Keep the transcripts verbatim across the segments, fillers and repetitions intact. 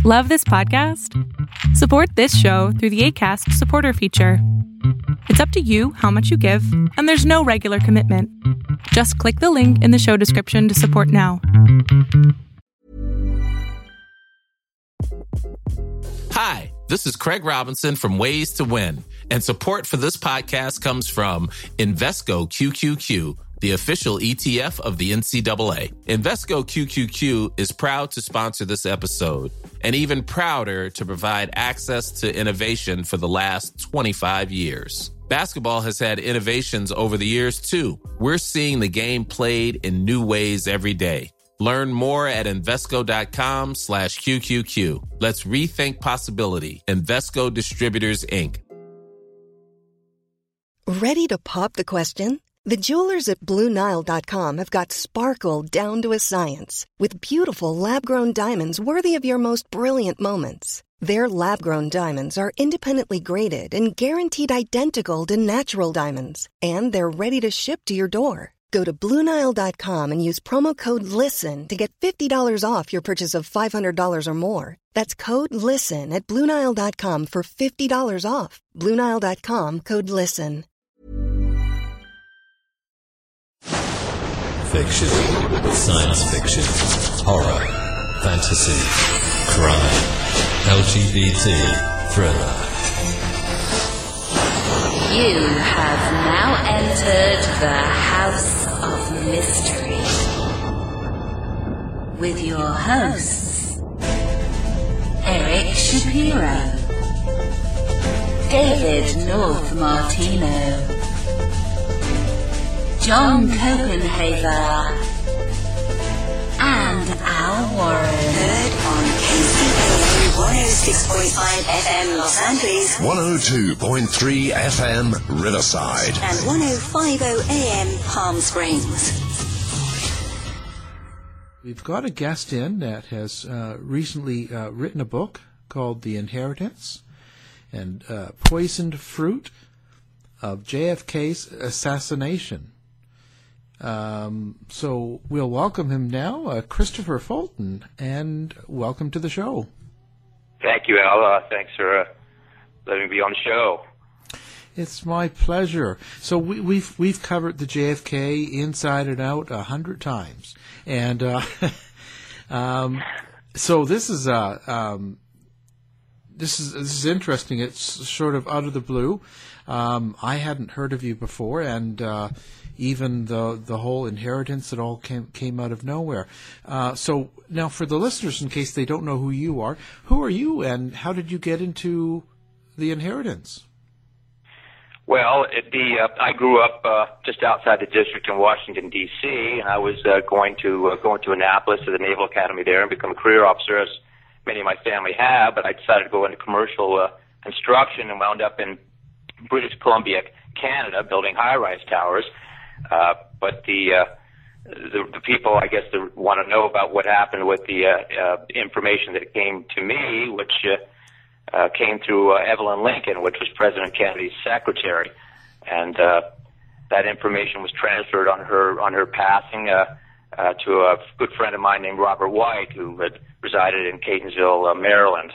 Love this podcast? Support this show through the Acast supporter feature. It's up to you how much you give, and there's no regular commitment. Just click the link in the show description to support now. Hi, this is Craig Robinson from Ways to Win, and support for this podcast comes from Invesco Q Q Q, the official E T F of the N C double A. Invesco Q Q Q is proud to sponsor this episode, and even prouder to provide access to innovation for the last twenty-five years. Basketball has had innovations over the years, too. We're seeing the game played in new ways every day. Learn more at Invesco.com slash QQQ. Let's rethink possibility. Invesco Distributors, Incorporated. Ready to pop the question? The jewelers at Blue Nile dot com have got sparkle down to a science with beautiful lab-grown diamonds worthy of your most brilliant moments. Their lab-grown diamonds are independently graded and guaranteed identical to natural diamonds, and they're ready to ship to your door. Go to Blue Nile dot com and use promo code LISTEN to get fifty dollars off your purchase of five hundred dollars or more. That's code LISTEN at Blue Nile dot com for fifty dollars off. Blue Nile dot com, code LISTEN. Fiction, science fiction, horror, fantasy, crime, L G B T, thriller. You have now entered the House of Mystery with your hosts, Eric Shapiro, David North Martino, John Copenhaver, and Al Warren. Heard on K C P one oh six point five F M Los Angeles, one oh two point three F M Riverside, and ten fifty A M Palm Springs. We've got a guest in that has uh, recently uh, written a book called The Inheritance and uh, Poisoned Fruit of J F K's Assassination. Um, so we'll welcome him now, uh, Christopher Fulton, and welcome to the show. Thank you, Al. Uh, thanks for uh, letting me be on the show. It's my pleasure. So we, we've we've covered the J F K inside and out a hundred times, and uh, um, so this is uh, um, this is this is interesting. It's sort of out of the blue. Um, I hadn't heard of you before, and uh, even the the whole inheritance, it all came came out of nowhere. Uh, so now, for the listeners, in case they don't know who you are, who are you, and how did you get into the inheritance? Well, it, the uh, I grew up uh, just outside the district in Washington D C, and I was uh, going to uh, going to Annapolis to the Naval Academy there and become a career officer, as many of my family have. But I decided to go into commercial uh, construction and wound up in British Columbia, Canada, building high-rise towers. Uh, but the, uh, the the people, I guess, that want to know about what happened with the uh, uh, information that came to me, which uh, uh, came through uh, Evelyn Lincoln, which was President Kennedy's secretary, and uh, that information was transferred on her on her passing uh, uh, to a good friend of mine named Robert White, who had resided in Catonsville, uh, Maryland.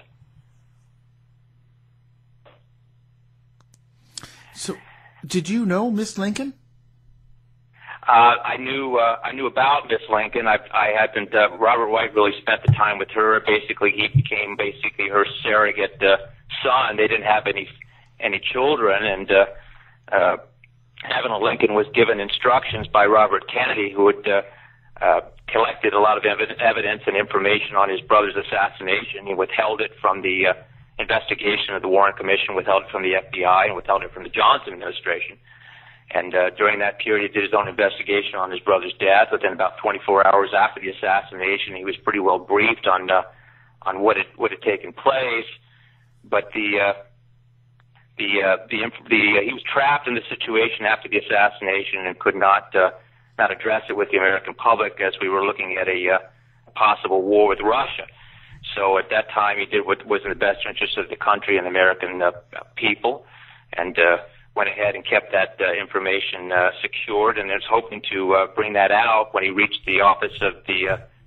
So, did you know Miss Lincoln? Uh, I knew uh, I knew about Miss Lincoln. I, I hadn't. Uh, Robert White really spent the time with her. Basically, he became basically her surrogate uh, son. They didn't have any any children, and uh, uh, Evelyn Lincoln was given instructions by Robert Kennedy, who had uh, uh, collected a lot of ev- evidence and information on his brother's assassination. He withheld it from the uh, investigation of the Warren Commission, withheld it from the F B I, and withheld it from the Johnson administration. And uh, during that period, he did his own investigation on his brother's death. Within about twenty-four hours after the assassination, he was pretty well briefed on uh, on what had what had taken place. But the uh, the uh, the the uh, he was trapped in the situation after the assassination and could not uh, not address it with the American public, as we were looking at a uh, possible war with Russia. So at that time, he did what was in the best interest of the country and the American uh, people, and uh, went ahead and kept that uh, information uh, secured, and is hoping to uh, bring that out when he reached the office of the uh,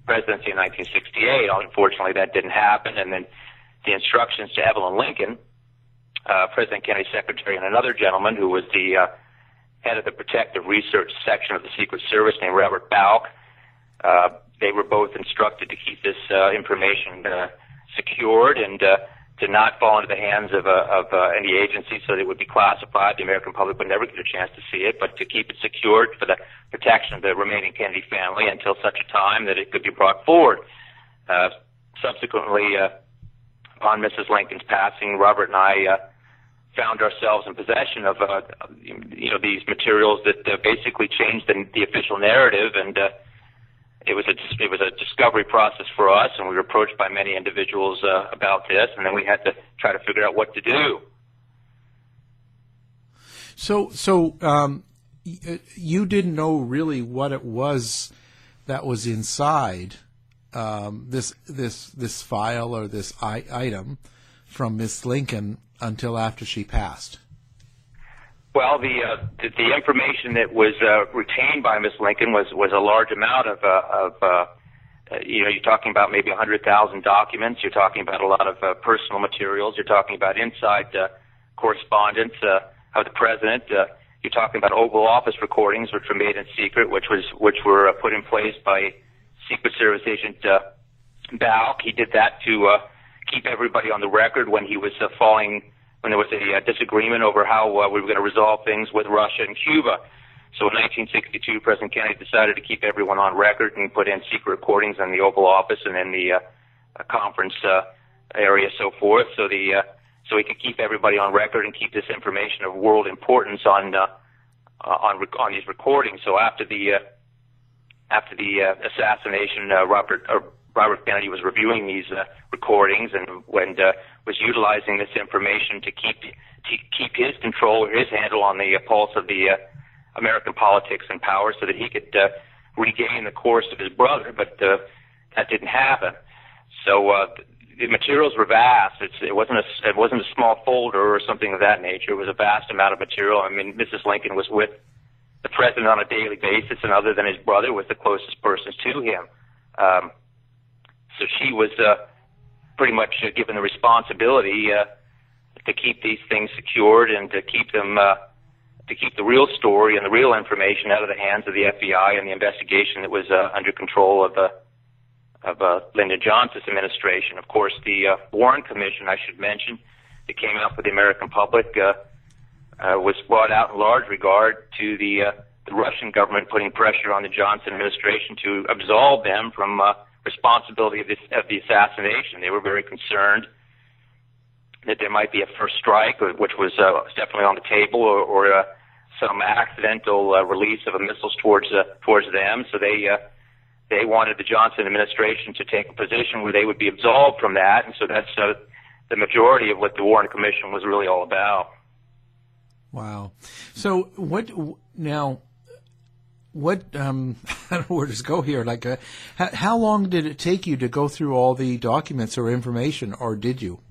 presidency in nineteen sixty-eight. Unfortunately, that didn't happen, and then the instructions to Evelyn Lincoln, uh, President Kennedy's secretary, and another gentleman who was the uh, head of the Protective Research Section of the Secret Service named Robert Bauch, uh, they were both instructed to keep this uh, information uh, secured and uh, to not fall into the hands of, uh, of uh, any agency so that it would be classified. The American public would never get a chance to see it, but to keep it secured for the protection of the remaining Kennedy family until such a time that it could be brought forward. Uh, subsequently, uh, upon Missus Lincoln's passing, Robert and I uh, found ourselves in possession of uh, you know, these materials that uh, basically changed the, the official narrative, and uh, It was a it was a discovery process for us, and we were approached by many individuals uh, about this, and then we had to try to figure out what to do. So, so um, y- you didn't know really what it was that was inside um, this this this file or this I- item from Miss Lincoln until after she passed. Well, the, uh, the the information that was uh, retained by Miss Lincoln was, was a large amount of uh, of uh, you know, you're talking about maybe one hundred thousand documents. You're talking about a lot of uh, personal materials. You're talking about inside uh, correspondence uh, of the president. Uh, you're talking about Oval Office recordings, which were made in secret, which was which were uh, put in place by Secret Service Agent uh, Bauch. He did that to uh, keep everybody on the record when he was uh, falling. when there was a uh, disagreement over how uh, we were going to resolve things with Russia and Cuba. So in nineteen sixty-two, President Kennedy decided to keep everyone on record and put in secret recordings in the Oval Office and in the uh, uh, conference uh, area, so forth, so the uh, so he could keep everybody on record and keep this information of world importance on uh, uh, on rec- on these recordings. So after the uh, after the uh, assassination, uh, Robert uh, Robert Kennedy was reviewing these uh, recordings and when uh, was utilizing this information to keep to keep his control or his handle on the uh, pulse of the uh, American politics and power, so that he could uh, regain the course of his brother. But uh, that didn't happen. So uh, the materials were vast. It's, it wasn't a it wasn't a small folder or something of that nature. It was a vast amount of material. I mean, Missus Lincoln was with the president on a daily basis, and other than his brother, was the closest persons to him. Um, so she was uh, pretty much uh, given the responsibility uh, to keep these things secured and to keep them uh, to keep the real story and the real information out of the hands of the F B I and the investigation that was uh, under control of uh, of uh, Lyndon Johnson's administration. Of course, the uh, Warren Commission, I should mention, that came out for the American public, uh, uh, was brought out in large regard to the uh, the Russian government putting pressure on the Johnson administration to absolve them from uh, responsibility of, this, of the assassination. They were very concerned that there might be a first strike, which was uh, definitely on the table, or, or uh, some accidental uh, release of missiles towards uh, towards them. So they uh, they wanted the Johnson administration to take a position where they would be absolved from that, and so that's uh, the majority of what the Warren Commission was really all about. Wow. So what now? What um, I don't know where to go here. Like, uh, how, how long did it take you to go through all the documents or information, or did you?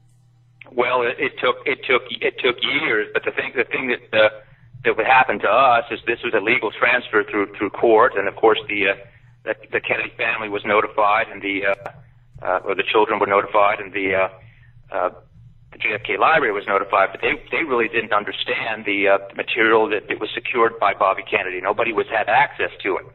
Well, it, it took it took it took years. But the thing the thing that uh, that would happen to us is this was a legal transfer through through court, and of course the uh, the, the Kennedy family was notified, and the uh, uh, or the children were notified, and the uh, uh, the J F K Library was notified, but they they really didn't understand the, uh, the material that it was secured by Bobby Kennedy. Nobody was had access to it.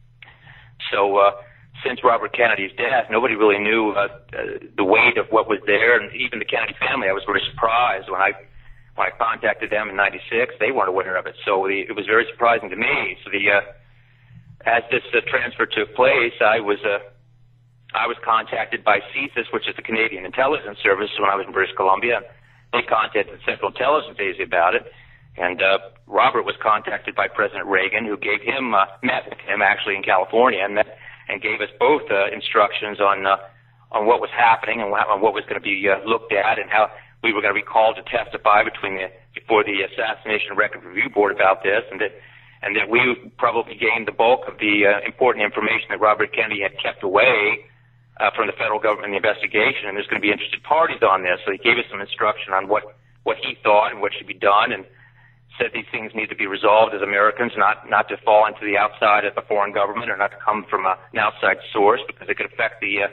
So uh, since Robert Kennedy's death, nobody really knew uh, uh, the weight of what was there, and even the Kennedy family. I was very surprised when I when I contacted them in ninety-six. They weren't aware of it, so the, it was very surprising to me. So the uh, as this uh, transfer took place, I was uh, I was contacted by CSIS, which is the Canadian Intelligence Service, when I was in British Columbia. They contacted the Central Intelligence Agency about it, and uh, Robert was contacted by President Reagan, who gave him uh, met with him actually in California, and met, and gave us both uh, instructions on uh, on what was happening and what, on what was going to be uh, looked at, and how we were going to be called to testify between the before the Assassination Record Review Board about this, and that and that we probably gained the bulk of the uh, important information that Robert Kennedy had kept away Uh, from the federal government in the investigation, and there's going to be interested parties on this. So he gave us some instruction on what, what he thought and what should be done, and said these things need to be resolved as Americans, not not to fall into the outside of a foreign government or not to come from a, an outside source, because it could affect the uh,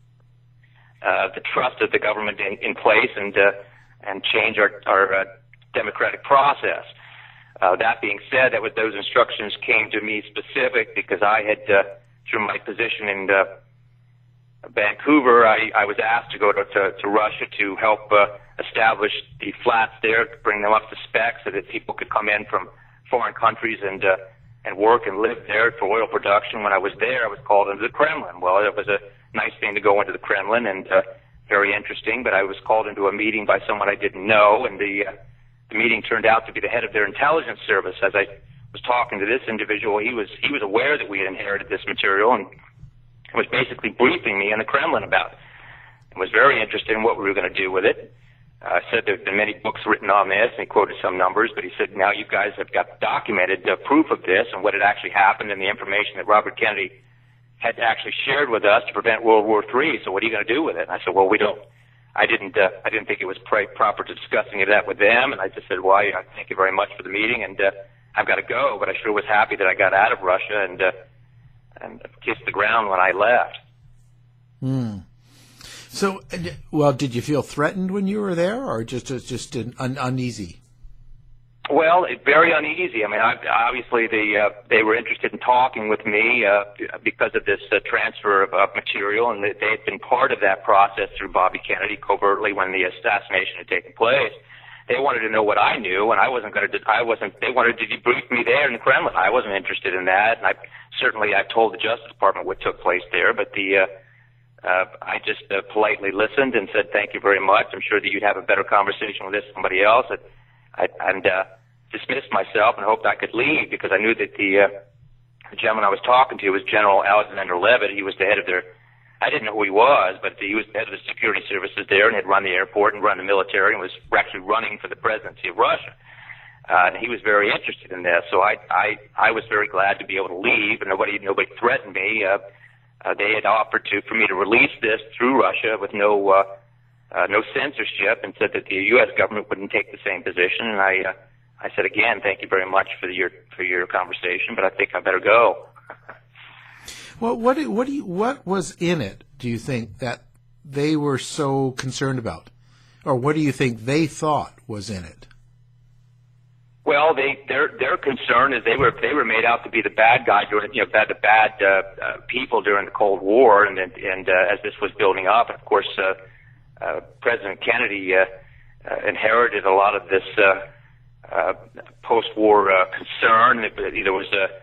uh, the trust of the government in, in place and uh, and change our our uh, democratic process. Uh, that being said, that was, those instructions came to me specific because I had, uh, through my position in uh, Vancouver, I, I was asked to go to, to, to Russia to help uh, establish the flats there, to bring them up to spec so that people could come in from foreign countries and uh, and work and live there for oil production. When I was there, I was called into the Kremlin. Well, it was a nice thing to go into the Kremlin and uh, very interesting, but I was called into a meeting by someone I didn't know, and the uh, The meeting turned out to be the head of their intelligence service. As I was talking to this individual, he was he was aware that we had inherited this material and was basically briefing me in the Kremlin about it. And was very interested in what we were going to do with it. I uh, said there have been many books written on this, and he quoted some numbers, but he said, now you guys have got documented uh, proof of this and what had actually happened and the information that Robert Kennedy had actually shared with us to prevent World War Three. So what are you going to do with it? And I said, well, we don't. I didn't. Uh, I didn't think it was pr- proper to discussing that with them, and I just said, "Well, I thank you very much for the meeting, and uh, I've got to go." But I sure was happy that I got out of Russia and uh, and kissed the ground when I left. Hmm. So, well, did you feel threatened when you were there, or just just un- un- uneasy? Well, it, very uneasy. I mean, I, obviously they uh, they were interested in talking with me uh, because of this uh, transfer of, of material, and they, they had been part of that process through Bobby Kennedy covertly when the assassination had taken place. They wanted to know what I knew, and I wasn't going to. I wasn't. They wanted to debrief me there in the Kremlin. I wasn't interested in that, and I certainly I told the Justice Department what took place there, but the. Uh, Uh, I just uh, politely listened and said, thank you very much. I'm sure that you'd have a better conversation with this somebody else. And, I, and uh, dismissed myself and hoped I could leave because I knew that the, uh, the gentleman I was talking to was General Alexander Levitt. He was the head of their, I didn't know who he was, but he was the head of the security services there and had run the airport and run the military and was actually running for the presidency of Russia. Uh, and he was very interested in this. So I, I, I was very glad to be able to leave, and nobody, nobody threatened me. Uh, Uh, they had offered to for me to release this through Russia with no uh, uh, no censorship, and said that the U S government wouldn't take the same position. And I uh, I said again, thank you very much for the, your for your conversation, but I think I better go. Well, what do, what do you, what was in it? Do you think that they were so concerned about, or what do you think they thought was in it? Well, they their their concern is they were they were made out to be the bad guy during you know bad the bad uh, uh, people during the Cold War, and and uh, as this was building up, of course, uh, uh, President Kennedy uh, uh, inherited a lot of this uh, uh, post-war uh, concern. There was a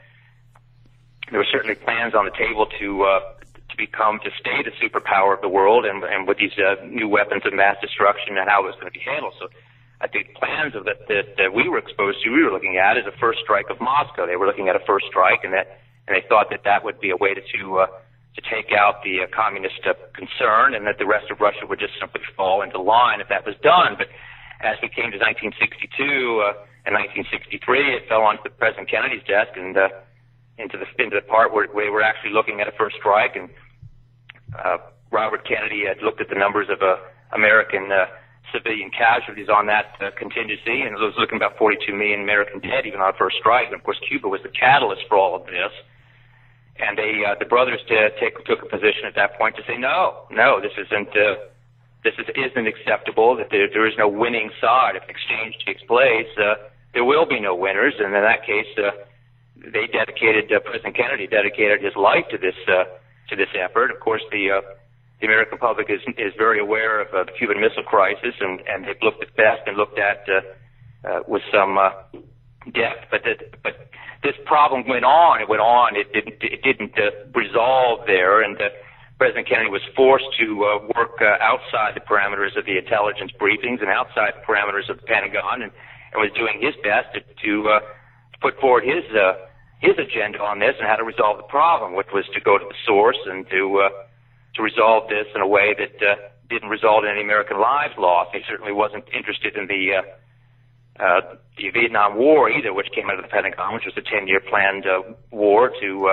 there were certainly plans on the table to uh, to become to stay the superpower of the world, and and with these uh, new weapons of mass destruction and how it was going to be handled. So. I think plans of that, that that we were exposed to, we were looking at is a first strike of Moscow. They were looking at a first strike, and that and they thought that that would be a way to to, uh, to take out the uh, communist uh, concern, and that the rest of Russia would just simply fall into line if that was done. But as we came to nineteen sixty-two uh, and nineteen sixty-three, it fell onto President Kennedy's desk and uh, into the into the part where we were actually looking at a first strike, and uh, Robert Kennedy had looked at the numbers of uh, American. Uh, civilian casualties on that uh, contingency, and it was looking about forty-two million American dead even on first strike. And of course, Cuba was the catalyst for all of this. And they, uh, the brothers t- take, took a position at that point to say, no, no, this isn't, uh, this is, isn't acceptable. That there, there is no winning side. If exchange takes place, uh, there will be no winners. And in that case, uh, they dedicated uh, President Kennedy dedicated his life to this uh, to this effort. Of course, the uh, The American public is is very aware of uh, the Cuban Missile Crisis, and, and they've looked at best and looked at uh, uh, with some uh, depth. But that, but this problem went on. It went on. It didn't it didn't uh, resolve there, and uh, President Kennedy was forced to uh, work uh, outside the parameters of the intelligence briefings and outside the parameters of the Pentagon, and, and was doing his best to to, uh, to put forward his uh, his agenda on this and how to resolve the problem, which was to go to the source and to uh, to resolve this in a way that uh, didn't result in any American lives lost. He certainly wasn't interested in the uh, uh, the Vietnam War either, which came out of the Pentagon, which was a ten-year planned uh, war to uh,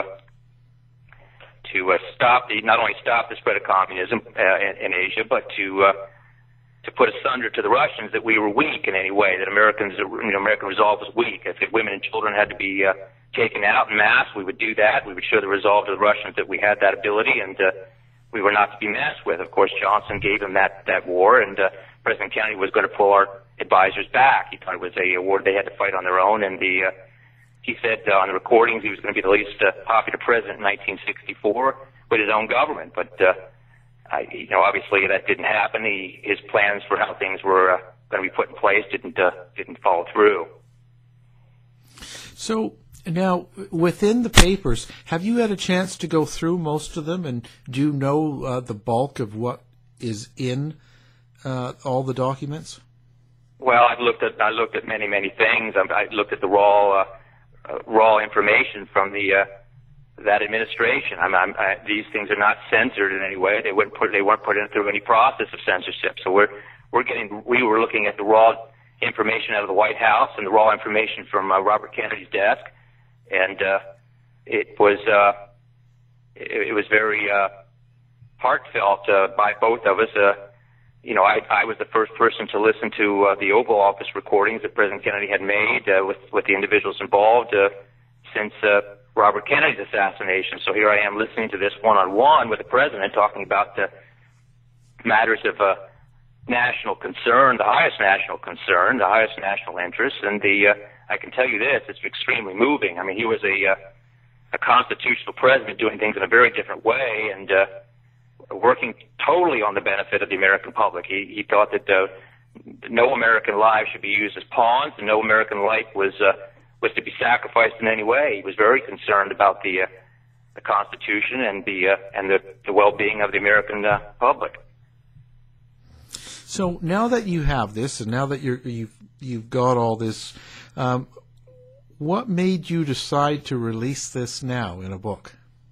to uh, stop the not only stop the spread of communism uh, in, in Asia, but to uh, to put asunder to the Russians that we were weak in any way, that Americans, you know, American resolve was weak. If women and children had to be uh, taken out en masse, we would do that. We would show the resolve to the Russians that we had that ability, and uh, we were not to be messed with. Of course, Johnson gave them that, that war, and uh, President Kennedy was going to pull our advisors back. He thought it was a war they had to fight on their own, and the uh, he said uh, on the recordings he was going to be the least uh, popular president in nineteen sixty-four with his own government, but uh, I, you know, obviously that didn't happen. He, his plans for how things were uh, going to be put in place didn't uh, didn't follow through. So now, within the papers, have you had a chance to go through most of them, and do you know uh, the bulk of what is in uh, all the documents? Well, I've looked at I looked at many many things. I, I looked at the raw uh, uh, raw information from the. Uh, that administration. I'm, I'm, I, these things are not censored in any way. They weren't put. They weren't put in through any process of censorship. So we're we're getting. We were looking at the raw information out of the White House and the raw information from uh, Robert Kennedy's desk, and uh, it was uh, it, it was very uh, heartfelt uh, by both of us. Uh, you know, I, I was the first person to listen to uh, the Oval Office recordings that President Kennedy had made uh, with with the individuals involved uh, since. Uh, Robert Kennedy's assassination. So here I am listening to this one-on-one with the president talking about the matters of uh, national concern, the highest national concern, the highest national interest. And the uh, I can tell you this, it's extremely moving. I mean, he was a, uh, a constitutional president doing things in a very different way and uh, working totally on the benefit of the American public. He, he thought that uh, no American life should be used as pawns, and no American life was uh, was to be sacrificed in any way. He was very concerned about the uh, the Constitution and the uh, and the, the well-being of the American uh, public. So now that you have this, and now that you're, you've you've got all this, um, what made you decide to release this now in a book?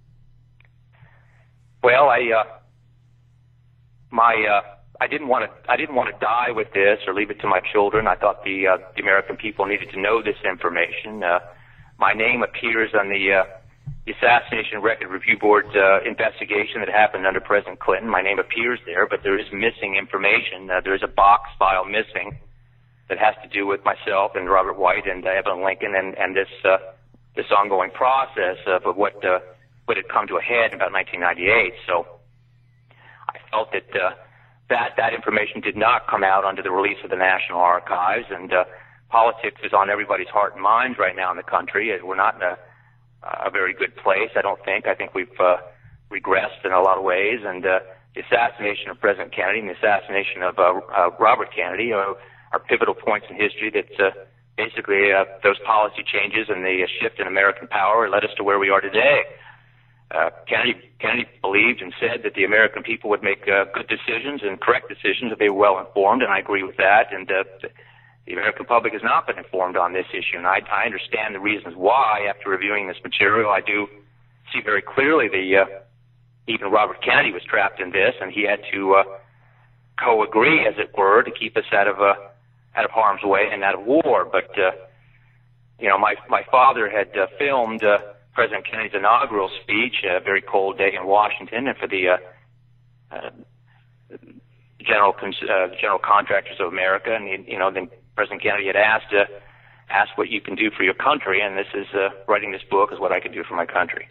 Well, I uh, my uh, I didn't want to I didn't want to die with this or leave it to my children. I thought the uh, the American people needed to know this information. Uh, my name appears on the uh, the Assassination Record Review Board uh, investigation that happened under President Clinton. My name appears there, but there is missing information. Uh, there is a box file missing that has to do with myself and Robert White and uh, Evelyn Lincoln and and this uh, this ongoing process of what uh, what had come to a head in about nineteen ninety-eight. So I felt that. Uh, That that information did not come out under the release of the National Archives, and uh, politics is on everybody's heart and minds right now in the country. We're not in a, a very good place, I don't think. I think we've uh, regressed in a lot of ways, and uh, the assassination of President Kennedy and the assassination of uh, uh, Robert Kennedy are, are pivotal points in history that uh, basically uh, those policy changes and the shift in American power led us to where we are today. Uh, Kennedy, Kennedy believed and said that the American people would make uh, good decisions and correct decisions if they were well informed, and I agree with that. And uh, the American public has not been informed on this issue, and I, I understand the reasons why. After reviewing this material, I do see very clearly the uh, even Robert Kennedy was trapped in this, and he had to uh, co-agree, as it were, to keep us out of uh, out of harm's way and out of war. But uh, you know, my my father had uh, filmed. Uh, President Kennedy's inaugural speech, a very cold day in Washington, and for the uh, uh, general cons- uh, general contractors of America, and you know, then President Kennedy had asked, uh, asked what you can do for your country, and this is uh, writing this book is what I can do for my country.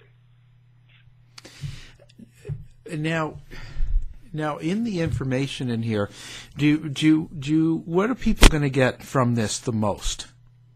Now, now in the information in here, do do do what are people going to get from this the most?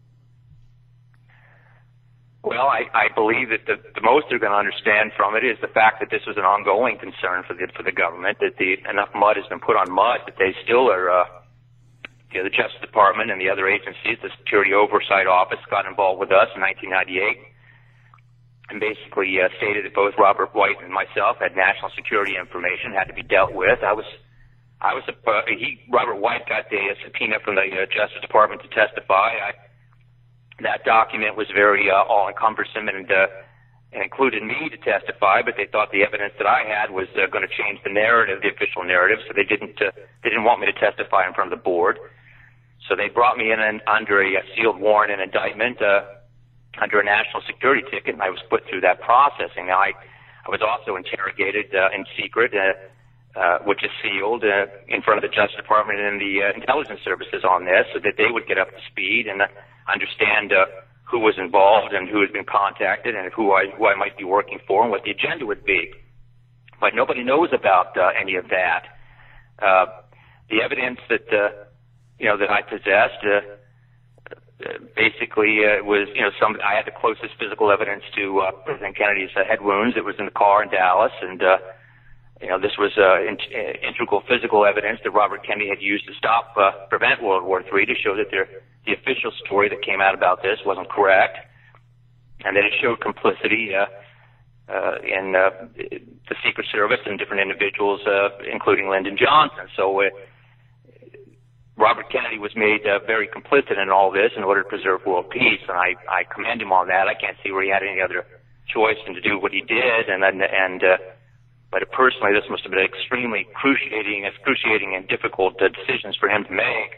Well, I, I believe that the, the most they're going to understand from it is the fact that this was an ongoing concern for the for the government, that the enough mud has been put on mud that they still are, uh, you know, the Justice Department and the other agencies, the Security Oversight Office got involved with us in nineteen ninety-eight and basically uh, stated that both Robert White and myself had national security information, had to be dealt with. I was, I was, uh, he, Robert White got the uh, subpoena from the uh, Justice Department to testify. I, That document was very uh, all-encompassing and, uh, and included me to testify, but they thought the evidence that I had was uh, going to change the narrative, the official narrative, so they didn't uh, they didn't want me to testify in front of the board. So they brought me in an, under a, a sealed warrant and indictment uh, under a national security ticket, and I was put through that processing. Now, I, I was also interrogated uh, in secret uh, uh, which is sealed uh, in front of the Justice Department and the uh, intelligence services on this, so that they would get up to speed and uh, understand uh, who was involved and who had been contacted and who I who I might be working for and what the agenda would be. But nobody knows about uh, any of that. Uh, the evidence that uh, you know that I possessed uh, uh, basically uh, was you know some I had the closest physical evidence to uh, President Kennedy's uh, head wounds. It was in the car in Dallas, and uh, you know this was uh, in, uh, integral physical evidence that Robert Kennedy had used to stop uh, prevent World War Three, to show that there, the official story that came out about this wasn't correct, and that it showed complicity uh, uh, in uh, the Secret Service and different individuals, uh, including Lyndon Johnson. So uh, Robert Kennedy was made uh, very complicit in all this in order to preserve world peace, and I, I commend him on that. I can't see where he had any other choice than to do what he did, and and, and uh, but personally, this must have been extremely excruciating, excruciating and difficult uh, decisions for him to make.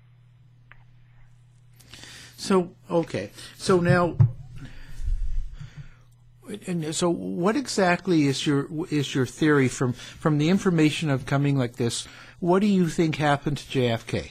So, okay. So now, and so what exactly is your is your theory from, from the information of coming like this? What do you think happened to J F K?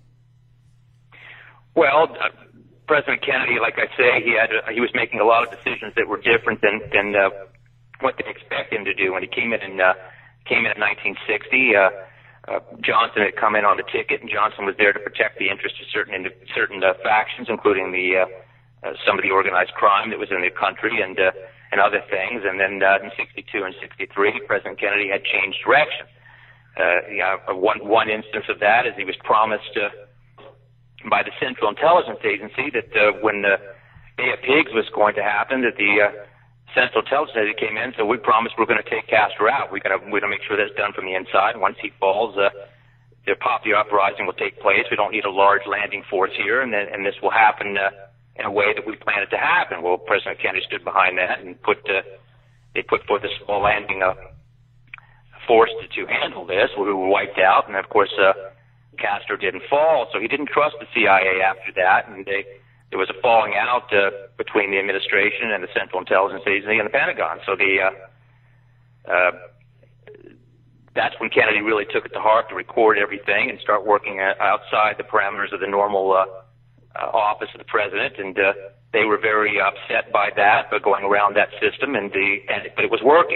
Well, uh, President Kennedy, like I say, he had uh, he was making a lot of decisions that were different than than uh, what they expect him to do. When he came in in uh, came in in nineteen sixty, uh, uh, Johnson had come in on the ticket, and Johnson was there to protect the interests of certain certain uh, factions, including the uh, uh, some of the organized crime that was in the country, and uh, and other things. And then uh, in sixty-two and sixty-three, President Kennedy had changed direction. Uh, yeah, one one instance of that is he was promised uh, by the Central Intelligence Agency that uh, when the Bay of Pigs was going to happen, that the uh, Central Intelligence Agency came in, so we promised we're going to take Castro out. We're going to we're going to make sure that's done from the inside. Once he falls, uh, the popular uprising will take place. We don't need a large landing force here, and then, and this will happen uh, in a way that we planned it to happen. Well, President Kennedy stood behind that and put uh, they put forth a small landing uh, force to, to handle this. We were wiped out, and of course uh, Castro didn't fall, so he didn't trust the C I A after that, and they. There was a falling out uh, between the administration and the Central Intelligence Agency and the Pentagon. So the uh, uh, that's when Kennedy really took it to heart to record everything and start working outside the parameters of the normal uh, uh, office of the president. And uh, they were very upset by that, but going around that system, and the and but it was working.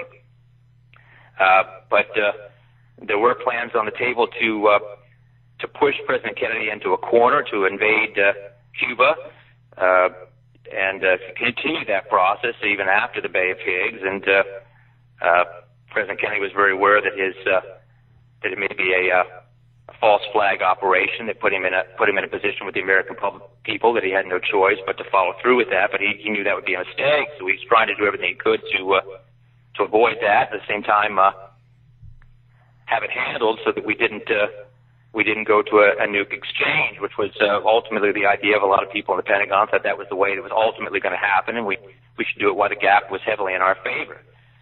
Uh, but uh, there were plans on the table to uh, to push President Kennedy into a corner, to invade uh, Cuba. Uh, and uh, continue that process even after the Bay of Pigs. And uh, uh, President Kennedy was very aware that his uh, that it may be a, uh, a false flag operation that put him in a put him in a position with the American public, people that he had no choice but to follow through with that. But he, he knew that would be a mistake, so he's trying to do everything he could to uh, to avoid that. At the same time, uh, have it handled so that we didn't. Uh, We didn't go to a, a nuke exchange, which was uh, ultimately the idea of a lot of people in the Pentagon. Thought that was the way that was ultimately going to happen, and we, we should do it while the gap was heavily in our favor.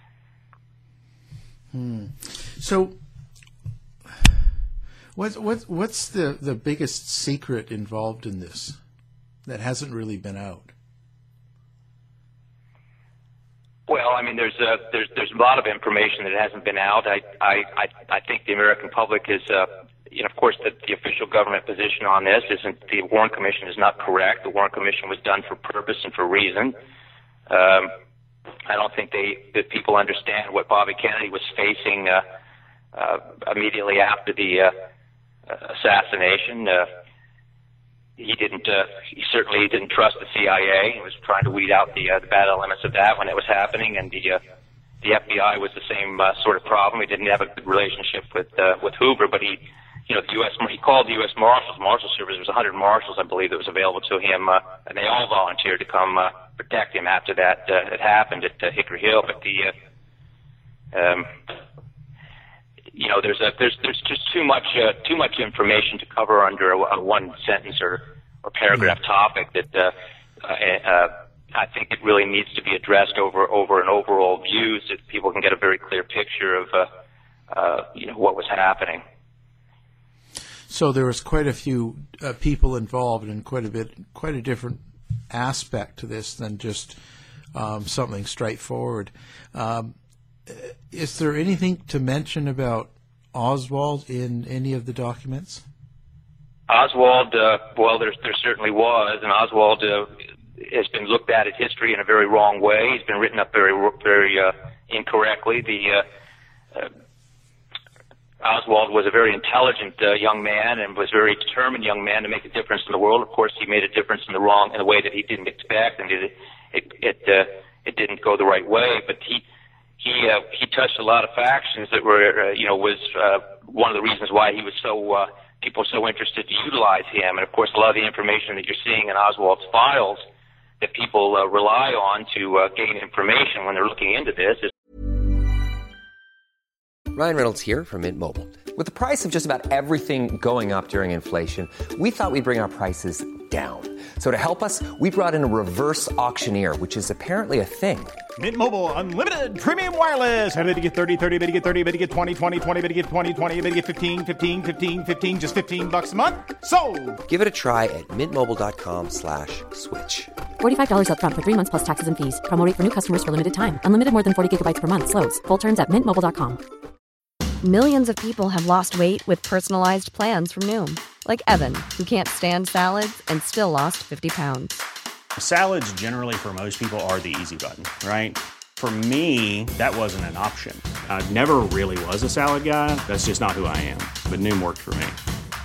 Hmm. So, what's what's what's the, the biggest secret involved in this that hasn't really been out? Well, I mean, there's a, there's there's a lot of information that hasn't been out. I I I, I think the American public is. Uh, You know, of course, the, the official government position on this isn't, the Warren Commission is not correct. The Warren Commission was done for purpose and for reason. Um, I don't think they, that people understand what Bobby Kennedy was facing uh, uh, immediately after the uh, assassination. Uh, he didn't, uh, he certainly didn't trust the C I A. He was trying to weed out the, uh, the bad elements of that when it was happening, and the, uh, the F B I was the same uh, sort of problem. He didn't have a good relationship with, uh, with Hoover, but he, You know, the U S he called the U S Marshals. Marshal Service. There was one hundred marshals, I believe, that was available to him, uh, and they all volunteered to come uh, protect him after that uh, it happened at uh, Hickory Hill. But the, uh, um, you know, there's a there's there's just too much uh, too much information to cover under a, a one sentence or or paragraph topic that uh, uh, uh, I think it really needs to be addressed over over an overall view so that people can get a very clear picture of uh, uh, you know what was happening. So there was quite a few uh, people involved, and quite a bit, quite a different aspect to this than just um, something straightforward. Um, is there anything to mention about Oswald in any of the documents? Oswald, uh, well, there, there certainly was, and Oswald uh, has been looked at at history in a very wrong way. He's been written up very, very uh, incorrectly. The uh, uh, Oswald was a very intelligent uh, young man and was a very determined young man to make a difference in the world. Of course, he made a difference in the wrong in a way that he didn't expect, and it it it, uh, it didn't go the right way. But he he uh, he touched a lot of factions that were uh, you know was uh, one of the reasons why he was so uh, people so interested to utilize him. And of course, a lot of the information that you're seeing in Oswald's files that people uh, rely on to uh, gain information when they're looking into this is. Ryan Reynolds here from Mint Mobile. With the price of just about everything going up during inflation, we thought we'd bring our prices down. So to help us, we brought in a reverse auctioneer, which is apparently a thing. Mint Mobile Unlimited Premium Wireless. How to get thirty, thirty, how to get thirty, how to get twenty, twenty, twenty, how to get twenty, twenty, how to get fifteen, fifteen, fifteen, fifteen, just fifteen bucks a month? Sold! Give it a try at mintmobile.com slash switch. forty-five dollars up front for three months plus taxes and fees. Promo rate for new customers for limited time. Unlimited more than forty gigabytes per month. Slows full terms at mint mobile dot com. Millions of people have lost weight with personalized plans from Noom. Like Evan, who can't stand salads and still lost fifty pounds. Salads generally for most people are the easy button, right? For me, that wasn't an option. I never really was a salad guy. That's just not who I am. But Noom worked for me.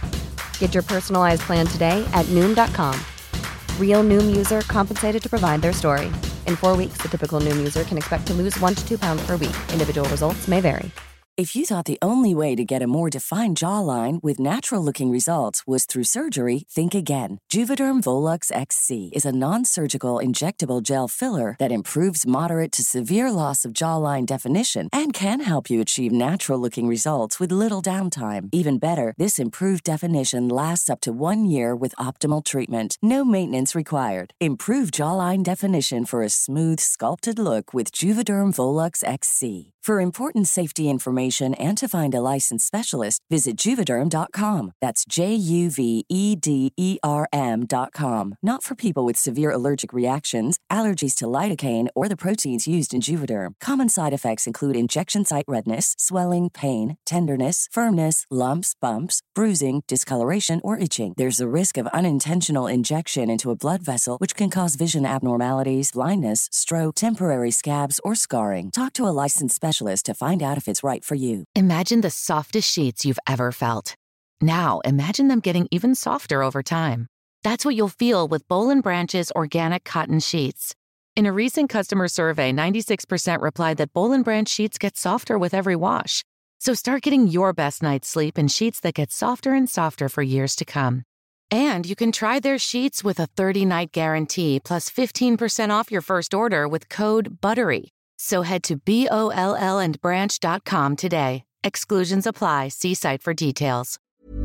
Get your personalized plan today at Noom dot com. Real Noom user compensated to provide their story. In four weeks, the typical Noom user can expect to lose one to two pounds per week. Individual results may vary. If you thought the only way to get a more defined jawline with natural-looking results was through surgery, think again. Juvederm Volux X C is a non-surgical injectable gel filler that improves moderate to severe loss of jawline definition and can help you achieve natural-looking results with little downtime. Even better, this improved definition lasts up to one year with optimal treatment. No maintenance required. Improve jawline definition for a smooth, sculpted look with Juvederm Volux X C. For important safety information and to find a licensed specialist, visit Juvederm dot com. That's J U V E D E R M dot com. Not for people with severe allergic reactions, allergies to lidocaine, or the proteins used in Juvederm. Common side effects include injection site redness, swelling, pain, tenderness, firmness, lumps, bumps, bruising, discoloration, or itching. There's a risk of unintentional injection into a blood vessel, which can cause vision abnormalities, blindness, stroke, temporary scabs, or scarring. Talk to a licensed specialist to find out if it's right for you. Imagine the softest sheets you've ever felt. Now, imagine them getting even softer over time. That's what you'll feel with Boll and Branch's organic cotton sheets. In a recent customer survey, ninety-six percent replied that Boll and Branch sheets get softer with every wash. So start getting your best night's sleep in sheets that get softer and softer for years to come. And you can try their sheets with a thirty-night guarantee plus fifteen percent off your first order with code BUTTERY. So head to B O L L and branch dot com today. Exclusions apply. See site for details.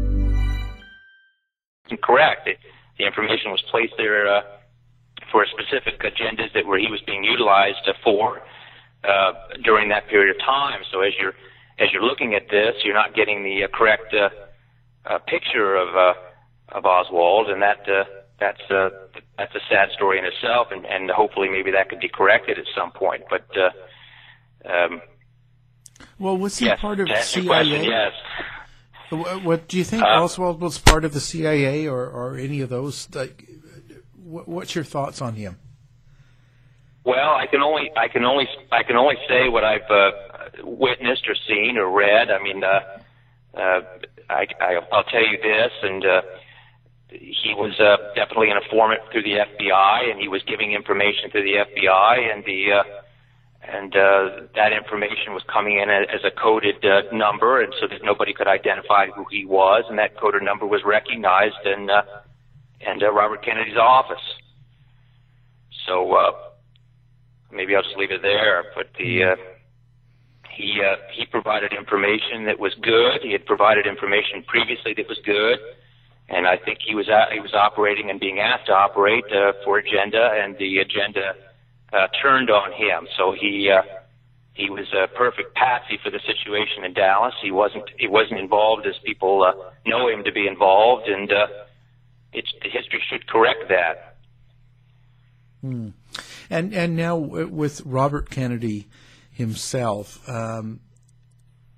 Correct. It, the information was placed there uh, for specific agendas that were he was being utilized uh, for uh, during that period of time. So as you're as you're looking at this, you're not getting the uh, correct uh, uh, picture of uh, of Oswald, and that uh, that's uh, that's a sad story in itself, and, and hopefully maybe that could be corrected at some point. But uh, um, well, was he yes, part of to answer C I A? your question, yes. What, what do you think? Uh, Oswald was part of the C I A or, or any of those? Like, what, what's your thoughts on him? Well, I can only I can only I can only say what I've uh, witnessed or seen or read. I mean, uh, uh, I, I I'll tell you this, and uh, he was uh, definitely an informant through the F B I, and he was giving information to the F B I, and the uh, and uh, that information was coming in as a coded uh, number, and so that nobody could identify who he was, and that coded number was recognized in uh, in uh, Robert Kennedy's office. So. Uh, Maybe I'll just leave it there. But the uh, he uh, he provided information that was good. He had provided information previously that was good, and I think he was at, he was operating and being asked to operate uh, for agenda, and the agenda uh, turned on him. So he uh, he was a perfect patsy for the situation in Dallas. He wasn't he wasn't involved as people uh, know him to be involved, and uh, it's the history should correct that. Hmm. And and now with Robert Kennedy himself, um,